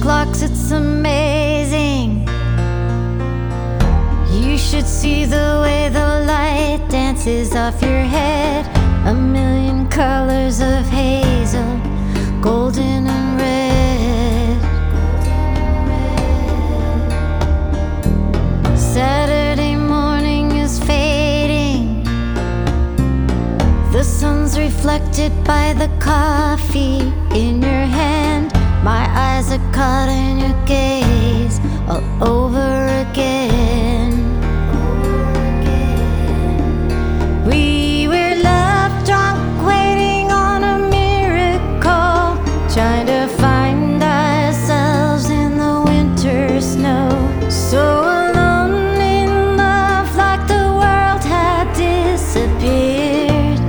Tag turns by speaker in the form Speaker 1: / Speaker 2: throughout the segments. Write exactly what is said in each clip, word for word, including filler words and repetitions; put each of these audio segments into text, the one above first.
Speaker 1: clocks, it's amazing. You should see the way the light dances off your head. A million colors of hazel, golden and red. Saturday morning is fading. The sun's reflected by the coffee in your hand. My eyes are caught in your gaze all over again. We were love drunk, waiting on a miracle, trying to find ourselves in the winter snow. So alone in love, like the world had disappeared.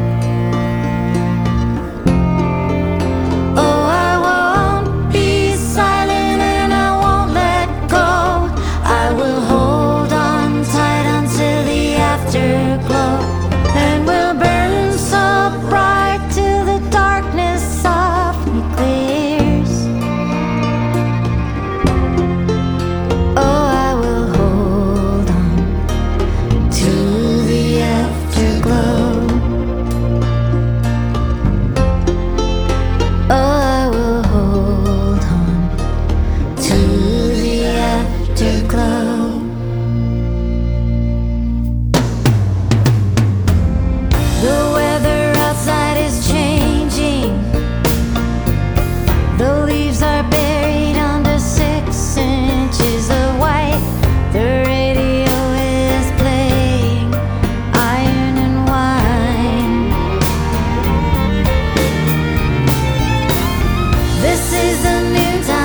Speaker 1: And we'll burn so bright till the darkness softly clears. Oh, I will hold on to the afterglow. Oh, I will hold on to the afterglow. The weather outside is changing. The leaves are buried under six inches of white. The radio is playing Iron and Wine. This is a new time.